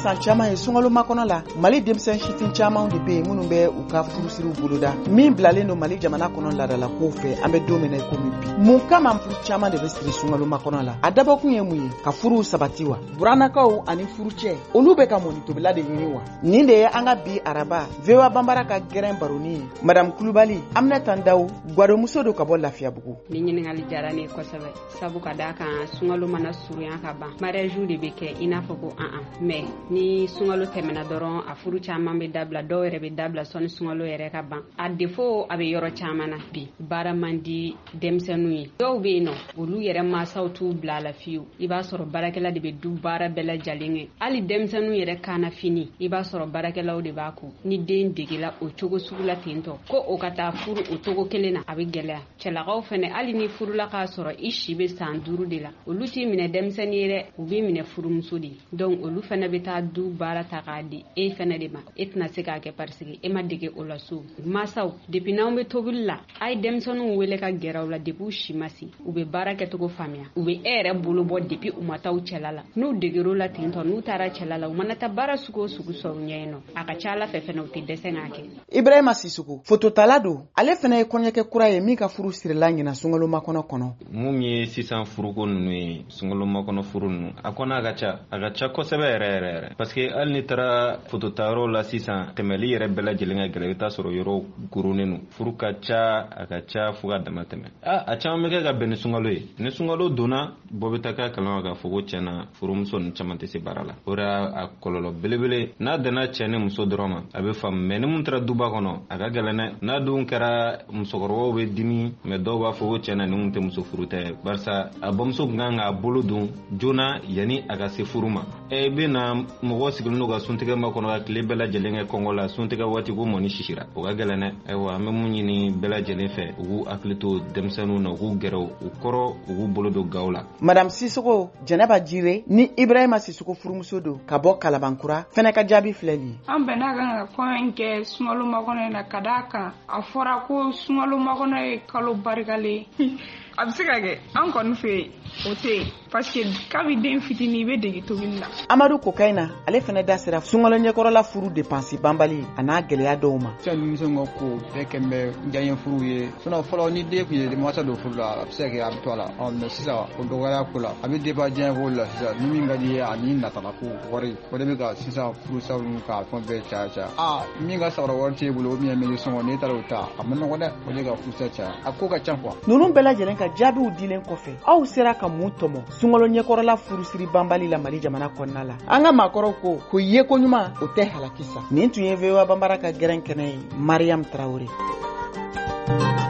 san caman ye sunkalo makɔnɔ la Mali denmisɛn sitin caman de be minnu bɛ u ka furusiriw boloda min bilalen don Mali jamana kɔnɔ ladala ko fɛ an bɛ don min na i komi bi. Mun kama furu caman de bɛ siri sunkalo makɔnɔ la a dabɔkun ye mun ye ka furuw sabati wa buranakaw ani furucɛ olu bɛ ka mɔni tobila de ɲini wa nin de ye an ka bi araba VOA Banbara ka gɛrɛn baroni ye Madame Kulubali Aminata Ndaw gwadomuso do ka bɔ Lafiyabugu. Ni ɲininkali diyara ne kosɛbɛ sabu ka da kan sunkalo mana surunya ka ban mariage de bɛ kɛ i n'a fɔ ko mais ni sunkalo tɛmɛna dɔrɔn a furu caman bɛ dabila dɔw yɛrɛ bɛ dabila sɔni sunkalo yɛrɛ ka ban a défaut a bɛ yɔrɔ caman na bi baara man di denmisɛnninw ye dɔw bɛ yen nɔ olu yɛrɛ mansaw t'u bila a la fiyewu i b'a sɔrɔ baarakɛla de bɛ du baara bɛɛ lajɛlen kɛ hali denmisɛnninw yɛrɛ kaana fini i b'a sɔrɔ baarakɛlaw de b'a ko ni den degela o cogo sugu la tentɔ ko o ka taa furu o cogo kelen na a bɛ gɛlɛya cɛlakaw fɛnɛ hali ni furula k'a sɔrɔ i si bɛ san 5 de la olu t'i minɛ denmisɛnnin ye dɛ u b'i minɛ furumuso de donc olu fɛnɛ bɛ taa du baara ta k'a di e fɛnɛ de ma e tɛna se k'a kɛ parce que e ma dege o la so masaw depuis n'anw bɛ tobili la a ye denmisɛnninw wele ka gɛrɛ u la depuis u si ma se u bɛ baara kɛcogo faamuya u bɛ e yɛrɛ bolo bɔ depuis u ma taa u cɛla la n'u deger'o la tentɔ n'u taara cɛla la u mana taa baara sugu o sugu sɔrɔ u ɲɛ yen nɔ a ka ca ala fɛ fɛnɛ u tɛ dɛsɛ k'a kɛ. Ibrahima Sisoko fototala don ale fɛnɛ ye kɔɲɔkɛ kura ye min ka furu sirila ɲina sunkalo makɔnɔ kɔnɔ. Mun ye sisan furuko ninnu ye sunkalo makɔnɔ furu ninnu a kɔnɔ a ka ca kosɛbɛ yɛrɛ parce que hali ni taara fototayɔrɔ la sisan tɛmɛli yɛrɛ bɛɛ lajɛlen ka gɛlɛ i bɛ taa sɔrɔ yɔrɔ gurunnen don furu ka ca a ka ca fo ka dama tɛmɛ a caman bɛ kɛ ka bɛn ni sunkalo ye ni sunkalo donna bɔ bɛ taa k'a kalama k'a fɔ ko cɛna furumuso ninnu caman tɛ se baara la o de y'a kɔlɔlɔ belebele n'a danna cɛ ni muso dɔrɔn ma a bɛ faamu mais ni mun taara duba kɔnɔ a ka gɛlɛn dɛ n'a dun kɛra musokɔrɔbaw bɛ dimi mais dɔw b'a fɔ ko cɛna ni mun tɛ muso furu tɛ barisa a bamuso kun kan k'a bolo don joona yanni a ka se furu ma i bɛ na mɔgɔ sigilen don ka suntigɛ ma kɔnɔ ka tile bɛɛ lajɛlen kɛ kɔngɔ la suntigɛ waati ko mɔni sisira o ka gɛlɛn dɛ ayiwa an bɛ mun ɲini bɛɛ lajɛlen fɛ u k'u hakili to denmisɛnninw na u k'u gɛrɛ u kɔrɔ u k'u bolo don gaw la. Madame Sisoko Jɛnɛba Jire ni Ibrahima Sisoko furumuso don ka bɔ Kalabankura fɛnɛ ka jaabi filɛ nin ye. An bɛnna kan ka kɔɲɔ in kɛ sunkalo makɔnɔ na ka d'a kan a fɔra ko sunkalo makɔnɔ ye kalo barikalen a bɛ se ka kɛ an kɔni fɛ o tɛ yen parce que kabi den fitinin i bɛ dege tobili la. Amadu Kokaina ale fɛnɛ da sera sunkalo ɲɛkɔrɔla furu dépense banbali a n'a gɛlɛya dɔw ma. Cɛ denmisɛnw ka ko bɛɛ kɛ bɛ diyaɲɛ furu ye fɔlɔ ni den kun ye mansa don furu la a bɛ se ka kɛ a bɛ to a la mais sisan o dɔgɔya ko la a bɛ dépend diyaɲɛ ko la sisan ni min ka di ye ani natala ko wari o de bɛ ka sisan furusaw ka fɛn bɛɛ caya min ka sabara wari t'e bolo o min ye mɛn sɔngɔ n'i taara o ta a ma nɔgɔ dɛ o de ka furusa caya a ko ka ca quoi. Ninnu bɛɛ lajɛlen ka jaabiw dilen kɔfɛ aw sera ka mun tɔmɔ sunkalo ɲɛkɔrɔla furusiri banbali la Mali jamana kɔnɔna la an ka maakɔrɔw ko ye ko ɲuman o tɛ halaki sa nin tun ye VOA Banbara ka gɛrɛn kɛnɛ ye Mariam Traoré.